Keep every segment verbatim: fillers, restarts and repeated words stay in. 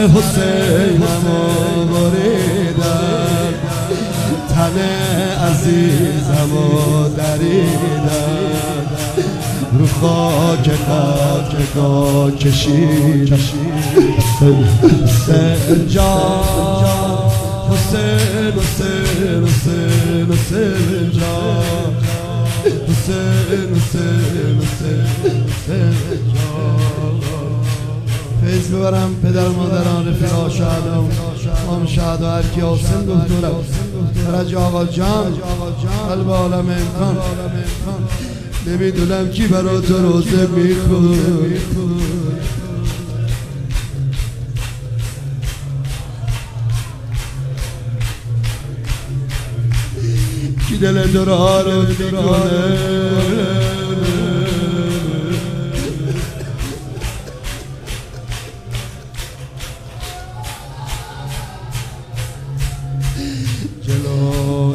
حسینم بریدم، تن عزیزم دریدم، رو خاک قبرگاه کشیدم. حسین جان، حسین حسین حسین حسین جان، حسین حسین حسین حسین جان. فیض ببرم پدر مادران رفیقا شهدام امام شهدا هر کی حسین دکترم فرج آقا جان قلب عالم امکان. نمیدونم کی برا تو روزه میخون، کی دل دورا رو میکنه. جلو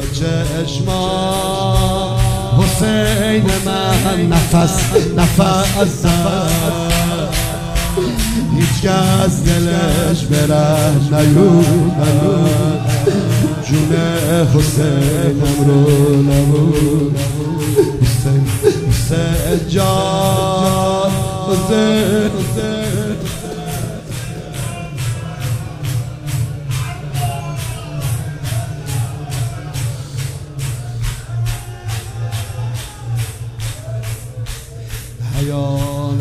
چشما حسین من نفس نفس زد، هیچ کس دلش بره نیومد، جون حسینم رو نبود. حسین حسین جان، حسین حسین حیا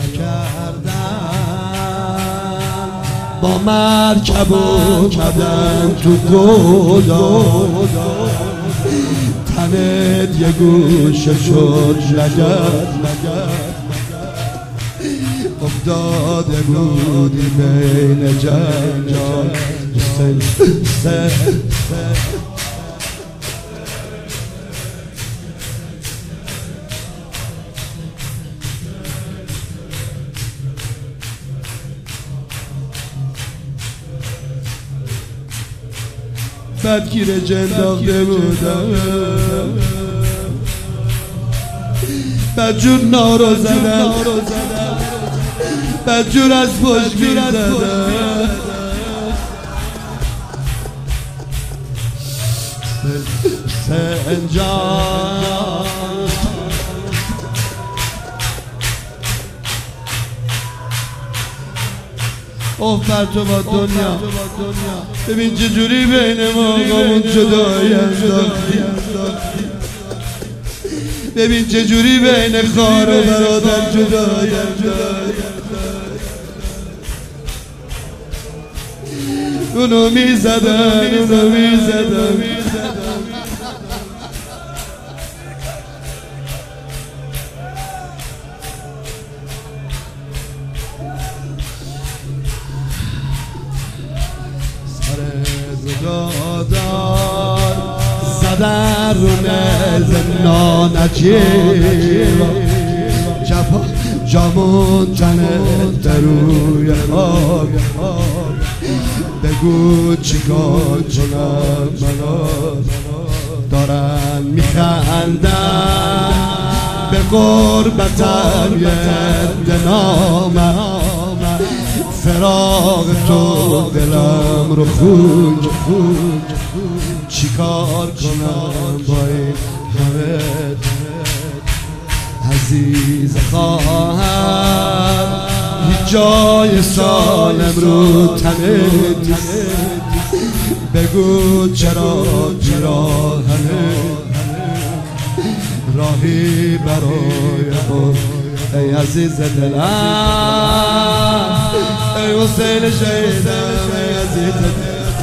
نکردم، با مرکب اومدم تو گودال، تنت یه گوشه شد لگد افتاده بودی بین جنجال. حسین حسین بدگیر جنداخته بودم، بدجور نارو زدم، بدجور از پشت گیر زدم. حسین جان، اوه بر تو با دنیا، ببین چجوری بین ما قامون جدایی انداختی، ببین چجوری بین خواهر و برادر جدایی انداختی. اونو میزدن اونو میزدن دادار زدن رونه زنان عجیب، جامون تنت در روی خاک، بگو چیکار کنم منو. دارن میخندن به غربتم یه نامم، فراق تو دلم رو خوک، چیکار کنم با این همه عزیز خواهر، هیچ جای سالم رو تنت نیست، بگو چرا پیراهنه راهی برای خود. ای عزیز دلم، ای حسین شهیدم، ای عزیز دلم،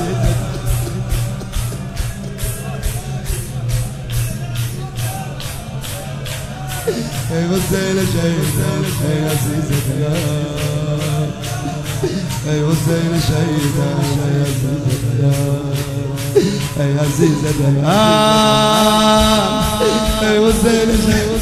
ای حسین شهیدم، ای عزیز دلم، ای حسین شهیدم، ای عزیز دلم، ای عزیز دلم، ای حسین شهیدم.